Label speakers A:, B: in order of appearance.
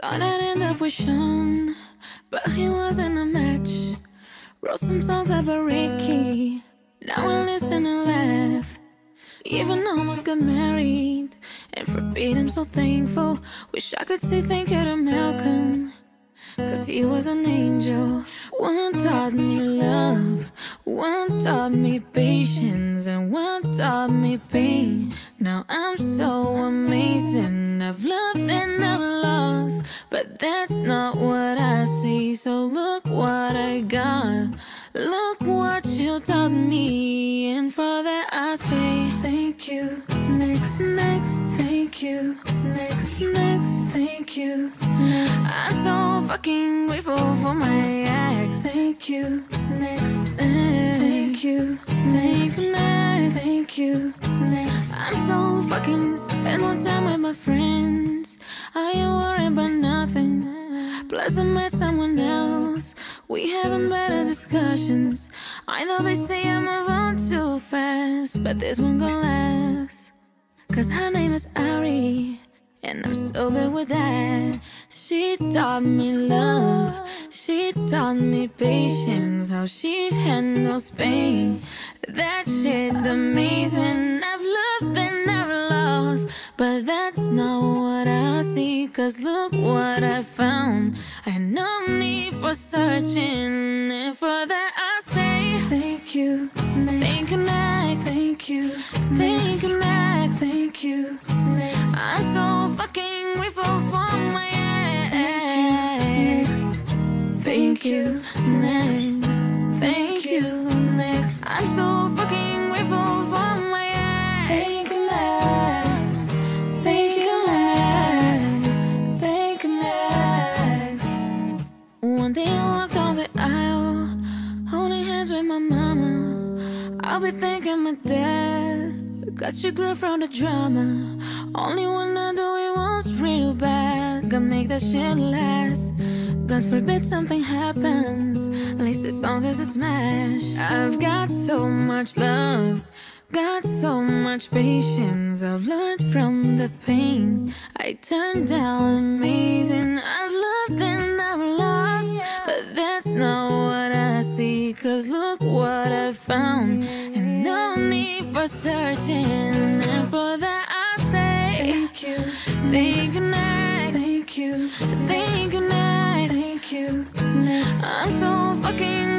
A: Thought I'd end up with Sean, but he wasn't a match. Wrote some songs about Ricky, now I listen and laugh. Even almost got married, and for Pete I'm so thankful. Wish I could say thank you to Malcolm, cause he was an angel. One taught me love, one taught me patience, and one taught me pain. Now I'm so amazing. I've loved and I've lost, but that's not what I see. So look what I got, look what you taught me, and for that I say thank you. Next, next, thank you. Next, next, thank you. Next, I'm so fucking grateful for my ex. Thank you. Next, thank you. Thank you. Next, thank you. Next, I'm so fucking spend more time with my friends. I ain't worried about nothing. Plus I met someone else. We having better discussions. I know they say I move on too fast, but this one gon' last. Cause her name is Ari, and I'm so good with that. She taught me love, she taught me patience, how she handles pain. That shit's amazing. I've loved and I've lost, but that's not what I see. Cause look what I found, I no need for searching, and for that I say thank you. Next, thank you. Next, thank you. Thank you. Next, thank you. Next, I'm so fucking grateful for my ex. Thank you. Next, thank you. Next, I'm so fucking grateful for my ex. Thank you. Next, thank you. Next, thank you. Next. One day I walked down the aisle, holding hands with my mama. I'll be thanking my dad, cause she grew from the drama. Only when I do it once real bad, gotta make that shit last. God forbid something happens, at least this song is a smash. I've got so much love, got so much patience. I've learned from the pain I turned down amazing. I've loved and I've lost, but that's not what I see. Cause look what I found, and no need for searching, and for that I say thank you. Thank you. Next, thank you. Thank you. Next, thank you. Next, I'm so fucking